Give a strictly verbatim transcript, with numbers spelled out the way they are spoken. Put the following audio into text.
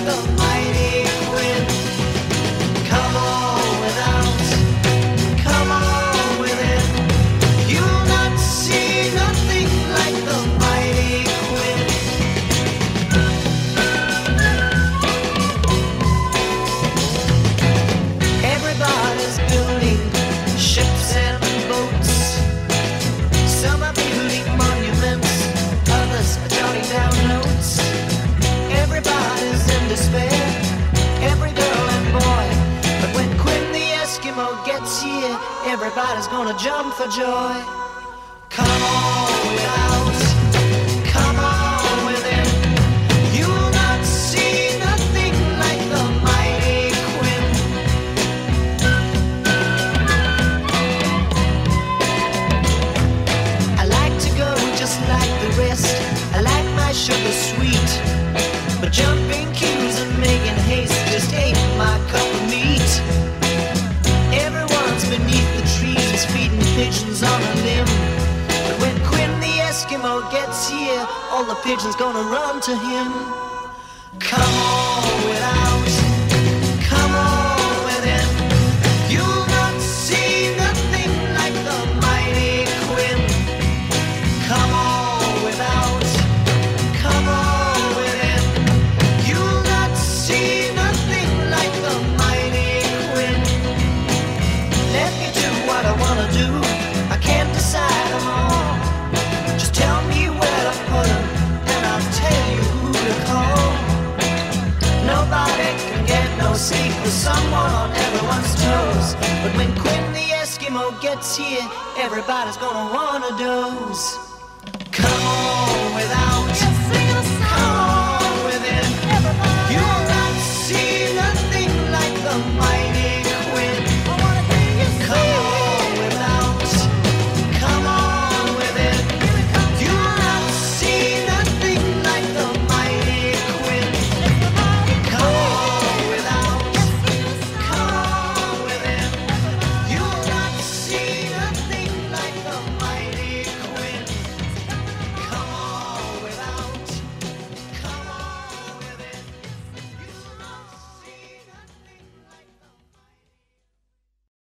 the mighty Quinn. Come on without, come on within. You'll not see nothing like the mighty Quinn. Everybody's building ships and boats. Some are building monuments, others are jotting down notes. Everybody's in despair, every girl and boy. But when Quinn the Eskimo gets here, everybody's gonna jump for joy. Come on without, come on within. You'll not see nothing like the mighty Quinn. I like to go just like the rest. I like my sugar sweet. But jumping queues and making haste just ain't my cup of meat. Everyone's beneath the trees feeding pigeons on a limb. But when Quinn the Eskimo gets here, all the pigeons gonna run to him. Come on without, come on within. You'll not see nothing like the mighty Quinn. Come on without, come on within. You'll not see nothing like the mighty Quinn. Let me do what I wanna do. I can't decide them all. Just tell me where to put them, and I'll tell you who to call. Nobody can get no sleep with someone on everyone's toes. But when Quinn the Eskimo gets here, everybody's gonna wanna doze. Come on.